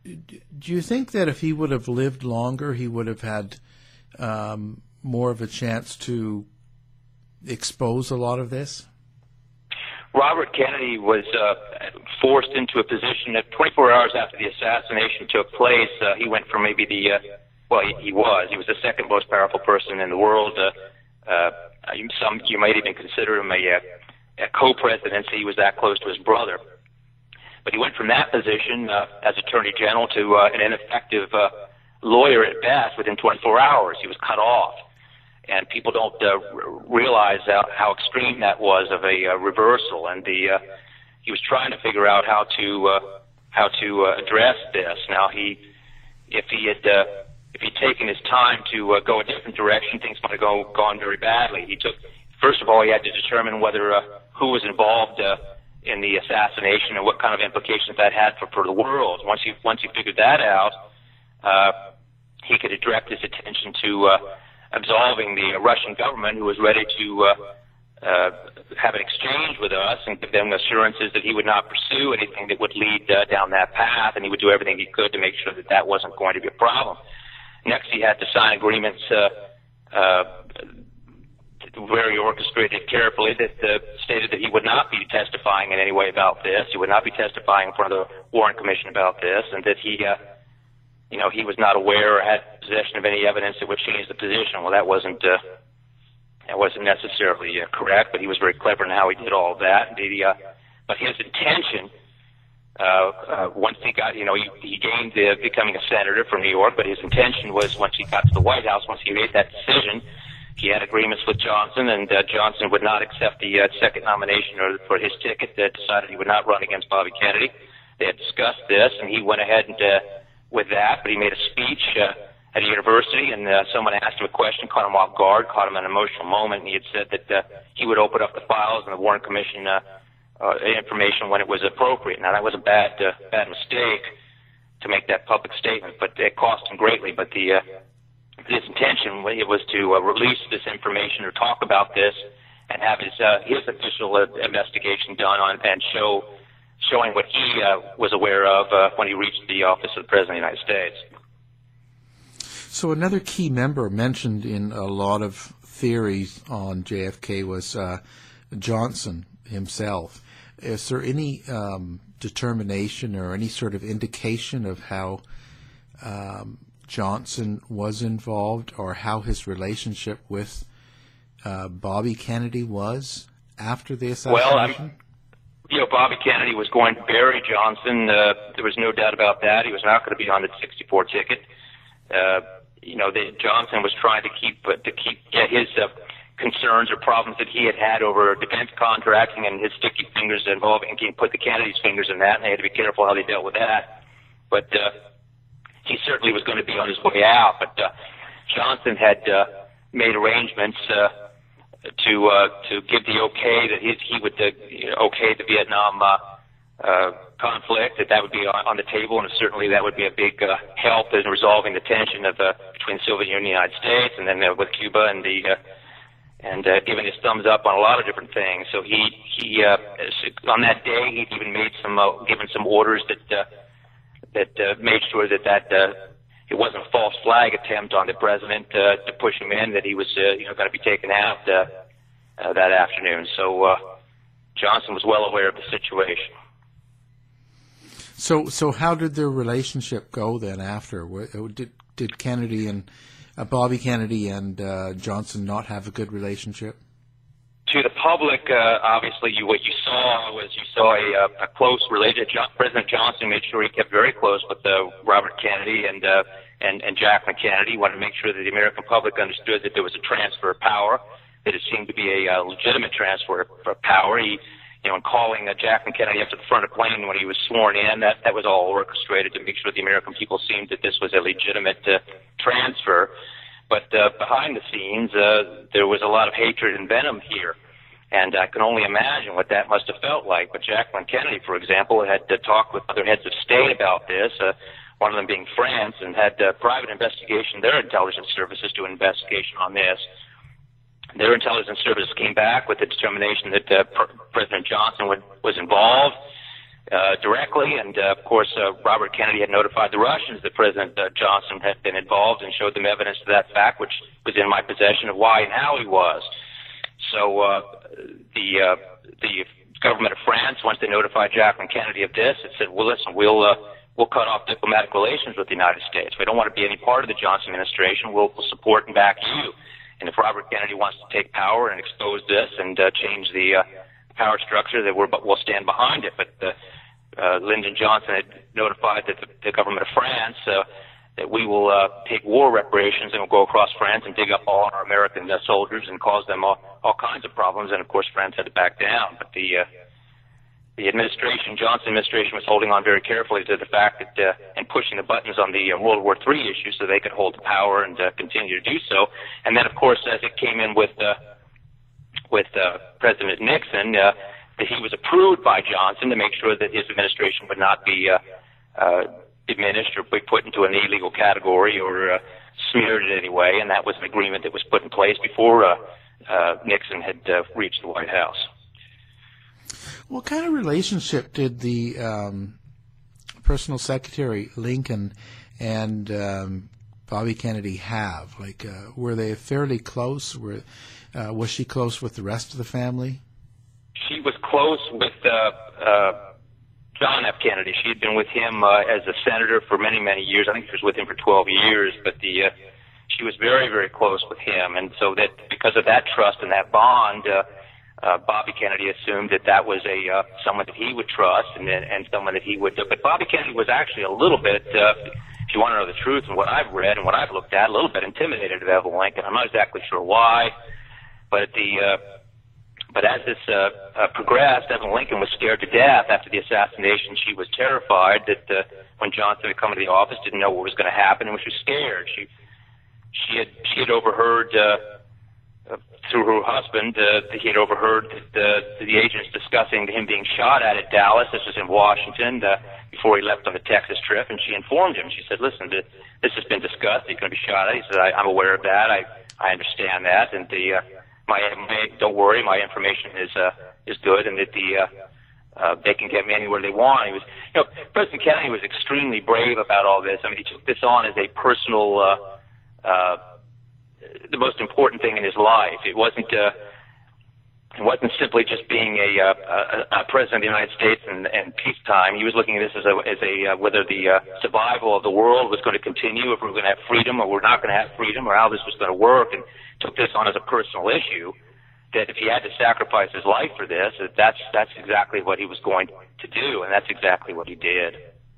do you think that if he would have lived longer, he would have had um, more of a chance to expose a lot of this? Robert Kennedy was uh, forced into a position that twenty-four hours after the assassination took place, uh, he went from maybe the, uh, well, he, he was, he was the second most powerful person in the world. Uh, uh, some, you might even consider him a, a co-presidency. He was that close to his brother. But he went from that position uh, as Attorney General to uh, an ineffective uh, lawyer at best within twenty-four hours. He was cut off. And people don't uh, r- realize how, how extreme that was of a uh, reversal. And the uh, he was trying to figure out how to uh, how to uh, address this. Now, he if he had uh, if he'd taken his time to uh, go a different direction, things might have go, gone very badly. He took first of all, he had to determine whether uh, who was involved uh, in the assassination and what kind of implications that had for, for the world. Once he once he figured that out, uh, he could direct his attention to uh, absolving the Russian government, who was ready to uh, uh, have an exchange with us and give them assurances that he would not pursue anything that would lead uh, down that path, and he would do everything he could to make sure that that wasn't going to be a problem. Next, he had to sign agreements uh, uh, very orchestrated carefully that uh, stated that he would not be testifying in any way about this. He would not be testifying in front of the Warren Commission about this, and that he uh, you know, he was not aware or had possession of any evidence that would change the position. Well, that wasn't uh, that wasn't necessarily uh, correct, but he was very clever in how he did all of that. The, uh, but his intention, uh, uh, once he got, you know, he, he gained uh, becoming a senator from New York, but his intention was once he got to the White House, once he made that decision, he had agreements with Johnson, and uh, Johnson would not accept the uh, second nomination or for his ticket. That decided he would not run against Bobby Kennedy. They had discussed this, and he went ahead and uh, with that, but he made a speech uh, at a university, and uh, someone asked him a question, caught him off guard, caught him in an emotional moment, and he had said that uh, he would open up the files and the Warren Commission uh, uh, information when it was appropriate. Now, that was a bad uh, bad mistake to make that public statement, but it cost him greatly. But the uh, his intention it was to uh, release this information or talk about this and have his uh, his official uh, investigation done on and show showing what he uh, was aware of uh, when he reached the office of the President of the United States. So another key member mentioned in a lot of theories on J F K was uh, Johnson himself. Is there any um, determination or any sort of indication of how um, Johnson was involved or how his relationship with uh, Bobby Kennedy was after the assassination? Well, You know, Bobby Kennedy was going to bury Johnson. Uh, there was no doubt about that. He was not going to be on the sixty-four ticket. Uh, you know, the, Johnson was trying to keep uh, to keep get his uh, concerns or problems that he had had over defense contracting and his sticky fingers involving, and he put the Kennedy's fingers in that, and they had to be careful how they dealt with that. But uh, he certainly was going to be on his way out. But uh, Johnson had uh, made arrangements Uh, to uh, to give the okay that his, he would uh, okay the Vietnam uh, uh, conflict, that that would be on, on the table, and certainly that would be a big uh, help in resolving the tension of uh, between the Soviet Union and the United States, and then uh, with Cuba, and the uh, and uh, giving his thumbs up on a lot of different things. So he he uh, on that day he even made some uh, given some orders that uh, that uh, made sure that that. Uh, It wasn't a false flag attempt on the president uh, to push him in, that he was, uh, you know, going to be taken out uh, uh, that afternoon. So uh, Johnson was well aware of the situation. So, so how did their relationship go then? After did did Kennedy and uh, Bobby Kennedy and uh, Johnson not have a good relationship? To the public, uh, obviously, you, what you saw was you saw a, a close relationship. John, President Johnson made sure he kept very close with uh, Robert Kennedy and, uh, and and Jacqueline Kennedy. He wanted to make sure that the American public understood that there was a transfer of power, that it seemed to be a uh, legitimate transfer of power. He, you know, in calling uh, Jacqueline Kennedy up to the front of the plane when he was sworn in, that that was all orchestrated to make sure the American people seemed that this was a legitimate uh, transfer. But uh, behind the scenes, uh, there was a lot of hatred and venom here. And I can only imagine what that must have felt like. But Jacqueline Kennedy, for example, had uh, talked with other heads of state about this, uh, one of them being France, and had uh, private investigation, their intelligence services do an investigation on this. Their intelligence services came back with the determination that uh, President Johnson would, was involved. uh, directly. And, uh, of course, uh, Robert Kennedy had notified the Russians that President uh, Johnson had been involved and showed them evidence to that fact, which was in my possession of why and how he was. So uh, the uh, the government of France, once they notified Jacqueline Kennedy of this, it said, well, listen, we'll uh, we'll cut off diplomatic relations with the United States. We don't want to be any part of the Johnson administration. We'll, we'll support and back you. And if Robert Kennedy wants to take power and expose this and uh, change the uh, power structure, that we're, we'll stand behind it. But uh, uh, Lyndon Johnson had notified that the, the government of France uh, that we will uh, take war reparations and we'll go across France and dig up all our American uh, soldiers and cause them all, all kinds of problems. And, of course, France had to back down. But the uh, the administration, Johnson administration, was holding on very carefully to the fact that uh, and pushing the buttons on the uh, World War Three issue so they could hold the power and uh, continue to do so. And then, of course, as it came in with uh, with uh, President Nixon, uh, that he was approved by Johnson to make sure that his administration would not be uh, uh, diminished or be put into an illegal category or uh, smeared in any way. And that was an agreement that was put in place before uh, uh, Nixon had uh, reached the White House. What kind of relationship did the um, personal secretary Lincoln and um, Bobby Kennedy have? Like, uh, were they fairly close? Were uh, was she close with the rest of the family? She was close with uh, uh, John F. Kennedy. She had been with him uh, as a senator for many, many years. I think she was with him for twelve years. But the uh, she was very, very close with him, and so that because of that trust and that bond. Uh, Uh, Bobby Kennedy assumed that that was a uh, someone that he would trust and and someone that he would. Uh, but Bobby Kennedy was actually a little bit, uh, if you want to know the truth and what I've read and what I've looked at, a little bit intimidated of Evelyn Lincoln. I'm not exactly sure why, but the uh, but as this uh, uh, progressed, Evelyn Lincoln was scared to death after the assassination. She was terrified that uh, when Johnson had come to the office, didn't know what was going to happen, and she was scared. She she had she had overheard. Uh, Uh, through her husband, uh, he had overheard the, the agents discussing him being shot at at Dallas. This was in Washington uh, before he left on the Texas trip, and she informed him. She said, listen, this has been discussed. He's going to be shot at. He said, I, I'm aware of that. I, I understand that, and the uh, my, my don't worry, my information is uh, is good, and that the uh, uh, they can get me anywhere they want. He was, you know, President Kennedy was extremely brave about all this. I mean, he took this on as a personal. Uh, uh, the most important thing in his life. It wasn't uh, it wasn't simply just being a, uh, a, a president of the United States and, and peacetime. He was looking at this as a, as a uh, whether the uh, survival of the world was going to continue, if we were going to have freedom or we're not going to have freedom, or how this was going to work, and took this on as a personal issue, that if he had to sacrifice his life for this, that that's, that's exactly what he was going to do, and that's exactly what he did.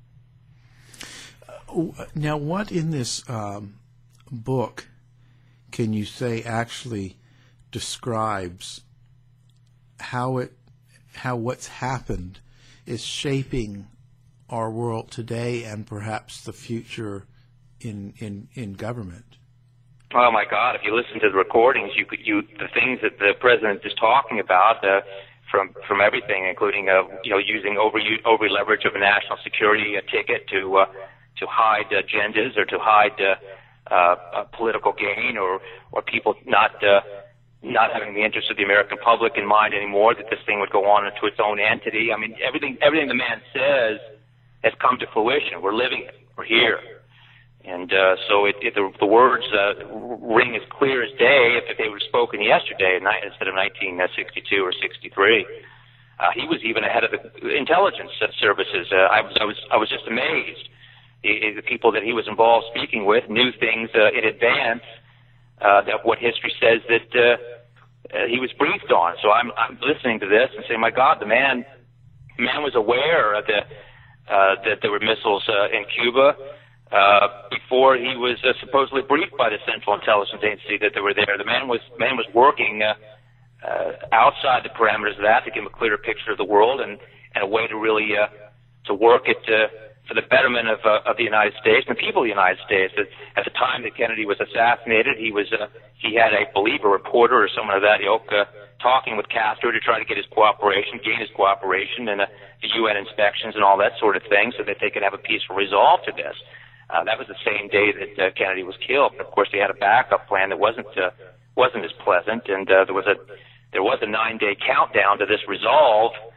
Now, what in this um, book can you say actually describes how it, how what's happened is shaping our world today and perhaps the future in in, in government? Oh my God! If you listen to the recordings, you could you the things that the president is talking about, uh, from from everything, including uh, you know using over over leverage of a national security uh, ticket to uh, to hide agendas or to hide. Uh, Uh, political gain, or or people not uh, not having the interest of the American public in mind anymore, that this thing would go on into its own entity. I mean, everything everything the man says has come to fruition. We're living it. We're here. And uh, so it, it, the, the words uh, ring as clear as day if, if they were spoken yesterday instead of nineteen sixty-two or sixty-three. Uh, he was even ahead of the intelligence services. Uh, I was I was I was just amazed. The, the people that he was involved speaking with knew things uh, in advance uh, of what history says that uh, uh, he was briefed on. So I'm, I'm listening to this and saying, my God, the man, the man was aware of the, uh, that there were missiles uh, in Cuba uh, before he was uh, supposedly briefed by the Central Intelligence Agency that they were there. The man was man was working uh, uh, outside the parameters of that to give him a clearer picture of the world and, and a way to really uh, to work it. Uh, for the betterment of, uh, of the United States and the people of the United States. At, at the time that Kennedy was assassinated, he was uh, he had, I believe, a reporter or someone of that ilk uh, talking with Castro to try to get his cooperation, gain his cooperation, and uh, the U N inspections and all that sort of thing, so that they could have a peaceful resolve to this. Uh, that was the same day that uh, Kennedy was killed. But of course, they had a backup plan that wasn't uh, wasn't as pleasant, and uh, there was a there was a nine-day countdown to this resolve.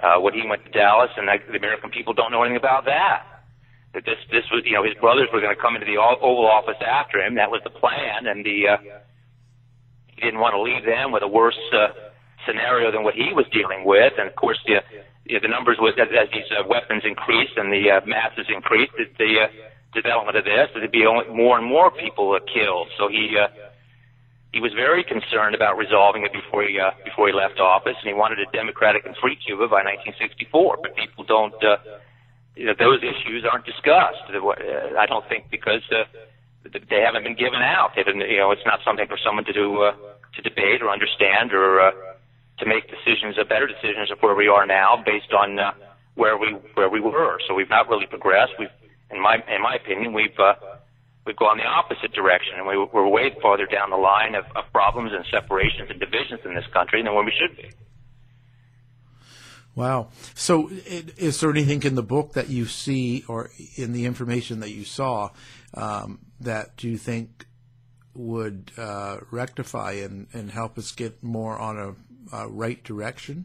uh, when he went to Dallas, and I, the American people don't know anything about that. That this, this was, you know, his brothers were going to come into the Oval Office after him. That was the plan, and the uh, he didn't want to leave them with a worse uh, scenario than what he was dealing with. And of course, the you know, the numbers was as, as these uh, weapons increased and the uh, masses increased, the, the uh, development of this, there'd be only more and more people uh, killed. So he uh, he was very concerned about resolving it before he uh, before he left office, and he wanted a democratic and free Cuba by nineteen sixty-four. But people don't. Uh, You know, those issues aren't discussed. I don't think because uh, they haven't been given out. They've been, you know, it's not something for someone to do uh, to debate or understand or uh, to make decisions, uh, better decisions of where we are now based on uh, where we where we were. So we've not really progressed. We've, in my in my opinion, we've uh, we've gone the opposite direction, and we, we're way farther down the line of, of problems and separations and divisions in this country than where we should be. Wow. So is there anything in the book that you see or in the information that you saw um, that you think would uh, rectify and, and help us get more on a, a right direction?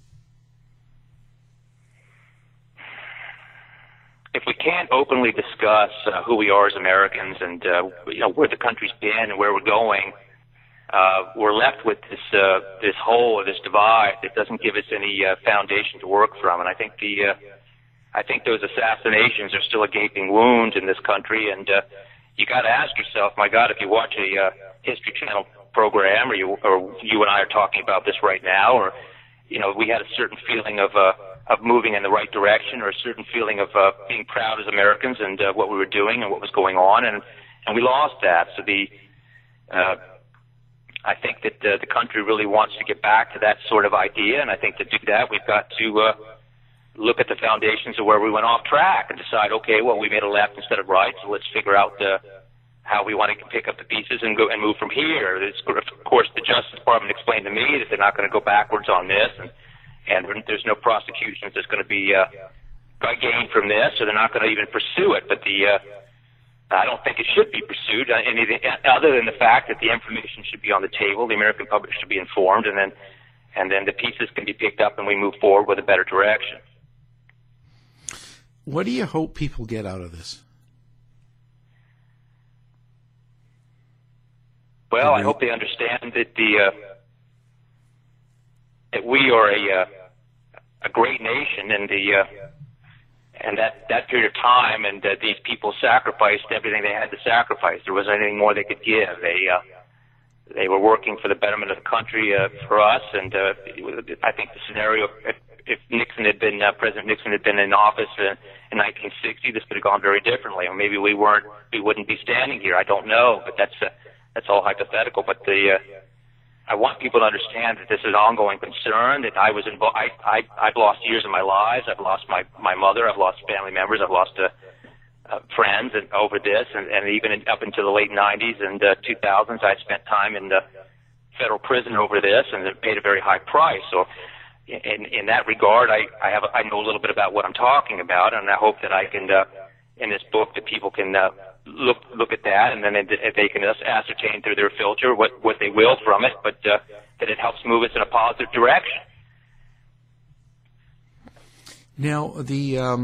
If we can't openly discuss uh, who we are as Americans and uh, you know, where the country's been and where we're going, Uh, we're left with this uh, this hole or this divide that doesn't give us any uh, foundation to work from. And I think the uh, I think those assassinations are still a gaping wound in this country. And uh, you got to ask yourself, my God, if you watch a uh, History Channel program, or you or you and I are talking about this right now, or you know, we had a certain feeling of uh, of moving in the right direction, or a certain feeling of uh, being proud as Americans and uh, what we were doing and what was going on, and and we lost that. So the uh, I think that uh, the country really wants to get back to that sort of idea, and I think to do that, we've got to uh, look at the foundations of where we went off track and decide, okay, well, we made a left instead of right, so let's figure out uh, how we want to pick up the pieces and go and move from here. It's, of course, the Justice Department explained to me that they're not going to go backwards on this, and, and there's no prosecutions that's going to be uh, gained from this, so they're not going to even pursue it. But the uh, I don't think it should be pursued, anything other than the fact that the information should be on the table, the American public should be informed, and then and then the pieces can be picked up and we move forward with a better direction. What do you hope people get out of this? Well, I hope they understand that the uh, that we are a uh, a great nation, and the uh, And that, that period of time, and uh, these people sacrificed everything they had to sacrifice. There wasn't anything more they could give. They uh, they were working for the betterment of the country uh, for us. And uh, I think the scenario, if, if Nixon had been uh, President Nixon had been in office uh, in nineteen sixty, this could have gone very differently. Or maybe we weren't, we wouldn't be standing here. I don't know, but that's uh, that's all hypothetical. But the uh, I want people to understand that this is an ongoing concern, that I was involved. I, I, I've lost years of my lives. I've lost my, my mother. I've lost family members. I've lost uh, uh, friends and, over this. And, and even in, up into the late nineties and uh, two thousands, I spent time in the federal prison over this and paid a very high price. So in, in that regard, I, I, have, I know a little bit about what I'm talking about, and I hope that I can, uh, in this book, that people can uh, look look at that, and then they, they can ascertain through their filter what, what they will from it, but uh, that it helps move us in a positive direction. Now, the um,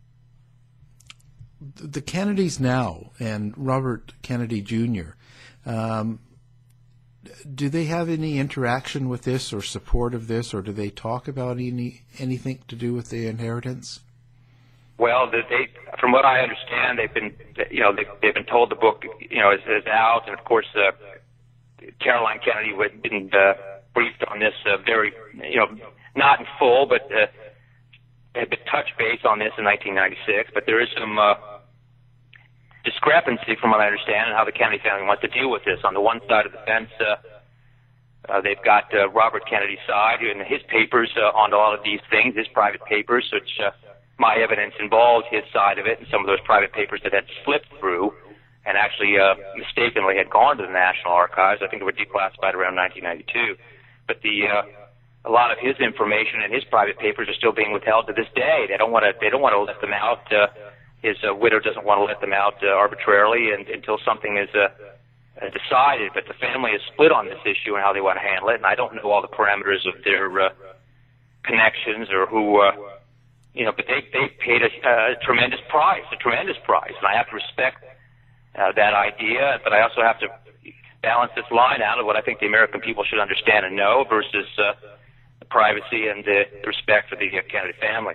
the Kennedys now and Robert Kennedy Junior, um, do they have any interaction with this or support of this, or do they talk about any anything to do with the inheritance? Well, they, from what I understand, they've been, you know, they, they've been told the book, you know, is, is out, and of course, uh, Caroline Kennedy had been uh, briefed on this uh, very, you know, not in full, but uh, had been touch base on this in nineteen ninety-six. But there is some uh, discrepancy, from what I understand, in how the Kennedy family wants to deal with this. On the one side of the fence, uh, uh, they've got uh, Robert Kennedy's side and his papers uh, on a lot of these things, his private papers, which. Uh, My evidence involved his side of it, and some of those private papers that had slipped through and actually uh, mistakenly had gone to the National Archives. I think they were declassified around nineteen ninety-two. But the uh, a lot of his information and his private papers are still being withheld to this day. They don't want to. They don't want to let them out. Uh, his uh, widow doesn't want to let them out uh, arbitrarily and, until something is uh, uh, decided. But the family is split on this issue and how they want to handle it. And I don't know all the parameters of their uh, connections or who, uh, you know, but they they paid a, a tremendous price, a tremendous price, and I have to respect uh, that idea. But I also have to balance this line out of what I think the American people should understand and know versus uh, the privacy and the, the respect for the uh, Kennedy family.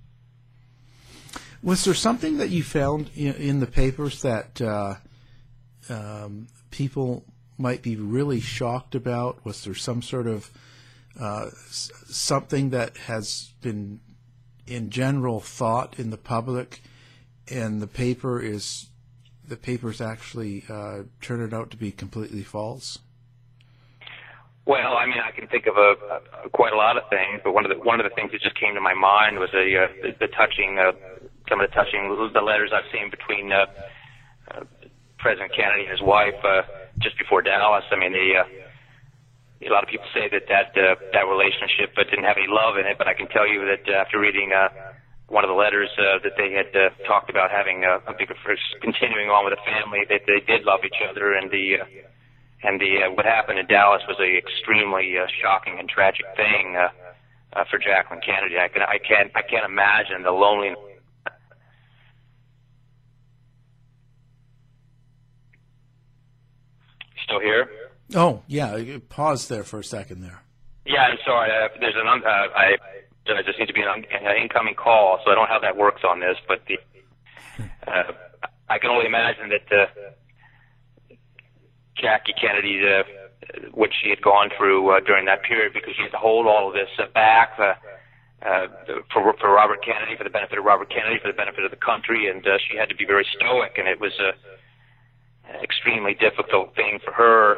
Was there something that you found in, in the papers that uh, um, people might be really shocked about? Was there some sort of uh, s- something that has been in general thought in the public, and the paper is the paper's actually uh, turned out to be completely false? Well, I mean, I can think of a, a quite a lot of things, but one of the one of the things that just came to my mind was a uh, the, the touching, uh, some of the touching the letters I've seen between uh, uh, President Kennedy and his wife uh, just before Dallas. I mean, the uh, a lot of people say that that uh, that relationship uh, didn't have any love in it, but I can tell you that uh, after reading uh, one of the letters uh, that they had uh, talked about having a, a bigger, continuing on with a family, that they did love each other, and the uh, and the uh, what happened in Dallas was a extremely uh, shocking and tragic thing uh, uh, for Jacqueline Kennedy. I can I can't I can't imagine the loneliness. Still here? Oh, yeah. Pause there for a second there. Yeah, I'm sorry. Uh, there's an, uh, I, there just seems to be an, an incoming call, so I don't know how that works on this, but the, uh, I can only imagine that uh, Jackie Kennedy, uh, what she had gone through uh, during that period, because she had to hold all of this uh, back uh, uh, for, for Robert Kennedy, for the benefit of Robert Kennedy, for the benefit of the country, and uh, she had to be very stoic, and it was a an extremely difficult thing for her.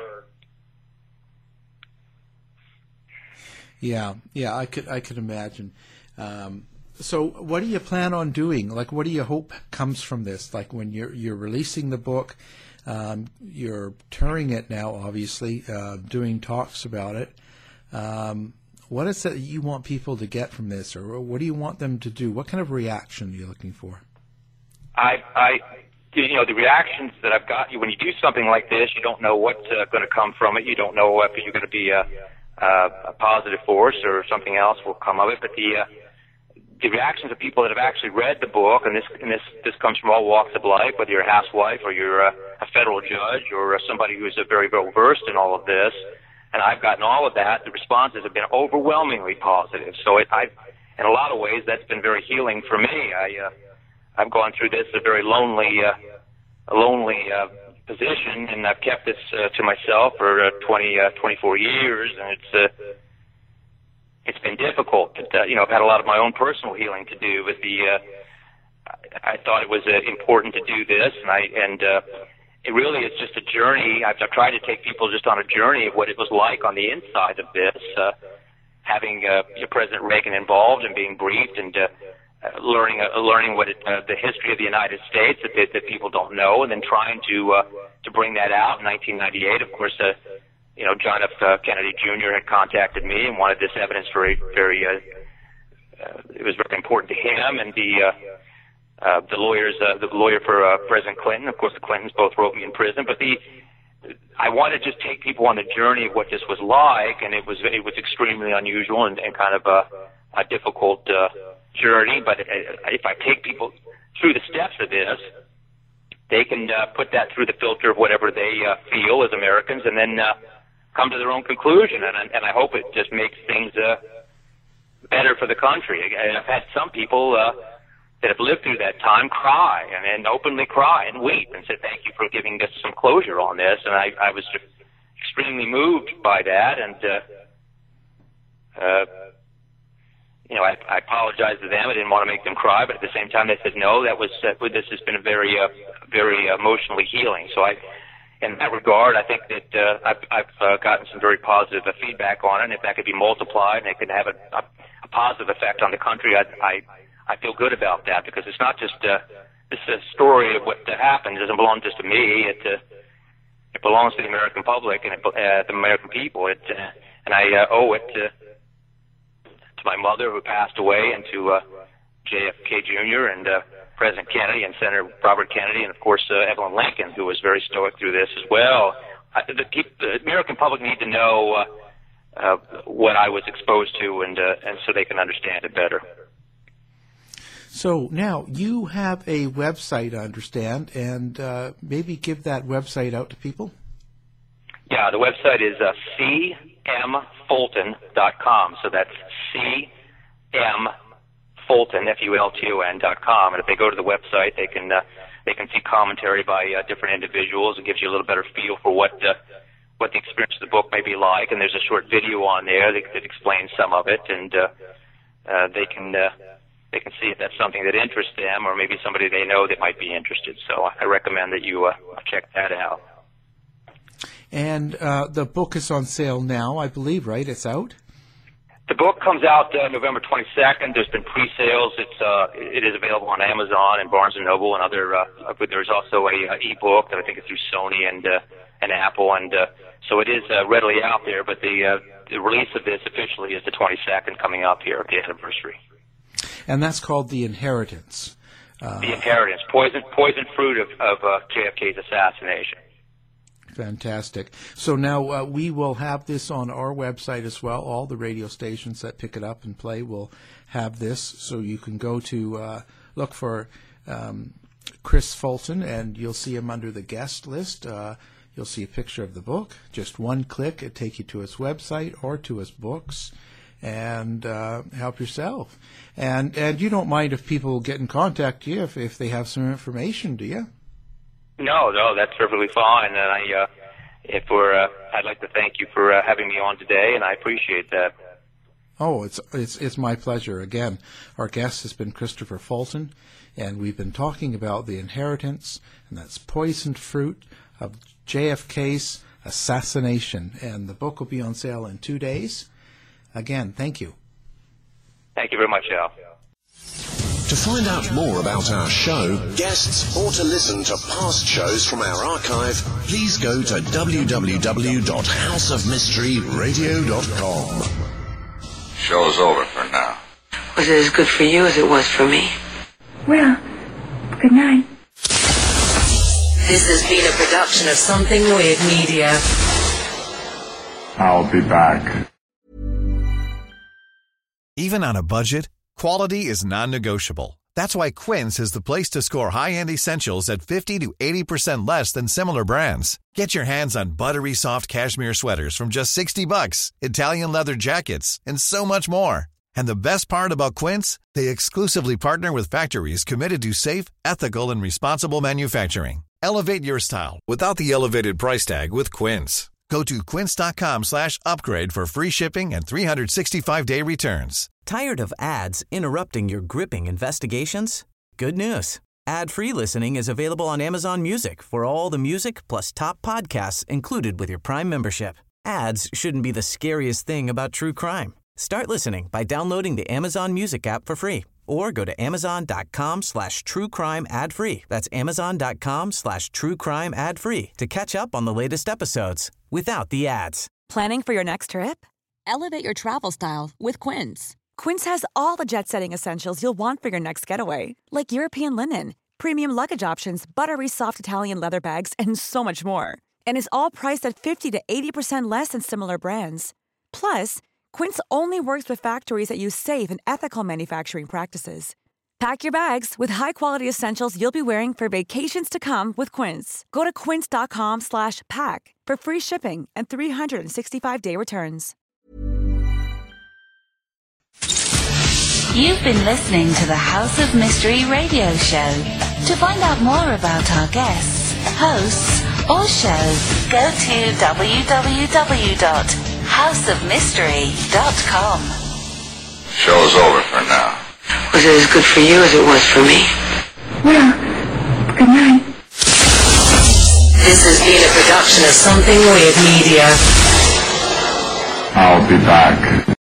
Yeah, yeah, I could, I could imagine. Um, so, what do you plan on doing? Like, what do you hope comes from this? Like, when you're you're releasing the book, um, you're touring it now, obviously, uh, doing talks about it. Um, what is it that you want people to get from this, or what do you want them to do? What kind of reaction are you looking for? I, I, you know, the reactions that I've got. When you do something like this, you don't know what's uh, going to come from it. You don't know if you're going to be a Uh, a positive force or something else will come of it, but the uh, the reactions of people that have actually read the book, and this and this this comes from all walks of life, whether you're a housewife or you're a, a federal judge or uh, somebody who's uh, very well versed in all of this, and I've gotten all of that. The responses have been overwhelmingly positive. So it, I, in a lot of ways, that's been very healing for me. I uh, I've gone through this a very lonely, uh, a lonely. Uh, position, and I've kept this uh, to myself for uh, twenty, uh, twenty-four years, and it's uh, it's been difficult. But, uh, you know, I've had a lot of my own personal healing to do with the. Uh, I, I thought it was uh, important to do this, and I and uh, it really is just a journey. I've, I've tried to take people just on a journey of what it was like on the inside of this, uh, having uh, President Reagan involved and being briefed and. Uh, Uh, learning uh, learning what it, uh, the history of the United States that, that that people don't know, and then trying to uh, to bring that out in nineteen ninety-eight. Of course, uh, you know, John F. Uh, Kennedy Junior had contacted me and wanted this evidence very very. Uh, uh, it was very important to him, and the uh, uh, the lawyers, uh, the lawyer for uh, President Clinton. Of course, the Clintons both wrote me in prison, but the. I wanted to just take people on the journey of what this was like, and it was it was extremely unusual and, and kind of a, a difficult. Uh, journey, but if I take people through the steps of this, they can uh, put that through the filter of whatever they uh, feel as Americans, and then uh, come to their own conclusion. And, and I hope it just makes things uh, better for the country. I've had some people uh, that have lived through that time cry and, and openly cry and weep and say, "Thank you for giving us some closure on this." And I, I was just extremely moved by that, and uh, uh, you know, I, I apologize to them. I didn't want to make them cry, but at the same time, they said no. That was uh, this has been a very, uh, very emotionally healing. So I, in that regard, I think that uh, I've, I've uh, gotten some very positive uh, feedback on it. And if that could be multiplied and it could have a, a, a positive effect on the country, I, I, I feel good about that, because it's not just uh, this is a story of what uh, happened. It doesn't belong just to me. It uh, it belongs to the American public and it, uh, the American people. It uh, and I uh, owe it to. to my mother, who passed away, and to uh, J F K Junior and uh, President Kennedy and Senator Robert Kennedy, and of course uh, Evelyn Lincoln, who was very stoic through this as well. I, the, the American public need to know uh, uh, what I was exposed to, and uh, and so they can understand it better. So now you have a website, I understand, and uh, maybe give that website out to people. Yeah, the website is uh, c m fulton dot com. So that's C M Fulton, F U L T O N dot com. And if they go to the website, they can uh, they can see commentary by uh, different individuals. It gives you a little better feel for what uh, what the experience of the book may be like. And there's a short video on there that, that explains some of it, and uh, uh, they can uh, they can see if that's something that interests them, or maybe somebody they know that might be interested. So I recommend that you uh, check that out. And uh, the book is on sale now, I believe, right? It's out? The book comes out uh, November twenty-second. There's been pre-sales. It's uh, it is available on Amazon and Barnes and Noble and other. Uh, but there's also a uh, e-book that I think is through Sony and uh, and Apple, and uh, so it is uh, readily out there. But the uh, the release of this officially is the twenty-second, coming up here at the anniversary. And that's called The Inheritance. Uh, the Inheritance, poison poison fruit of of uh, J F K's assassination. Fantastic. So now uh, we will have this on our website as well. All the radio stations that pick it up and play will have this. So you can go to uh, look for um, Chris Fulton, and you'll see him under the guest list. Uh, you'll see a picture of the book. Just one click, it'll take you to his website or to his books, and uh, help yourself. And and you don't mind if people get in contact with you if, if they have some information, do you? No, no, that's perfectly fine. And I, uh, if we're, uh, I'd like to thank you for uh, having me on today, and I appreciate that. Oh, it's it's it's my pleasure. Again, our guest has been Christopher Fulton, and we've been talking about The Inheritance, and that's Poisoned Fruit of J F K's Assassination. And the book will be on sale in two days. Again, thank you. Thank you very much, Al. To find out more about our show, guests, or to listen to past shows from our archive, please go to w w w dot house of mystery radio dot com. Show's over for now. Was it as good for you as it was for me? Well, good night. This has been a production of Something Weird Media. I'll be back. Even on a budget, quality is non-negotiable. That's why Quince is the place to score high-end essentials at fifty to eighty percent less than similar brands. Get your hands on buttery soft cashmere sweaters from just sixty bucks, Italian leather jackets, and so much more. And the best part about Quince, they exclusively partner with factories committed to safe, ethical, and responsible manufacturing. Elevate your style without the elevated price tag with Quince. Go to quince.com slash upgrade for free shipping and three sixty-five day returns. Tired of ads interrupting your gripping investigations? Good news. Ad-free listening is available on Amazon Music for all the music plus top podcasts included with your Prime membership. Ads shouldn't be the scariest thing about true crime. Start listening by downloading the Amazon Music app for free or go to amazon.com slash true crime ad free. That's amazon.com slash true crime ad free to catch up on the latest episodes without the ads. Planning for your next trip? Elevate your travel style with Quince. Quince has all the jet-setting essentials you'll want for your next getaway, like European linen, premium luggage options, buttery soft Italian leather bags, and so much more. And is all priced at fifty to eighty percent less than similar brands. Plus, Quince only works with factories that use safe and ethical manufacturing practices. Pack your bags with high-quality essentials you'll be wearing for vacations to come with Quince. Go to quince.com slash pack for free shipping and three sixty-five day returns. You've been listening to the House of Mystery radio show. To find out more about our guests, hosts, or shows, go to w w w dot house of mystery dot com. Show's over for now. Was it as good for you as it was for me? Well, good night. This has been a production of Something Weird Media. I'll be back.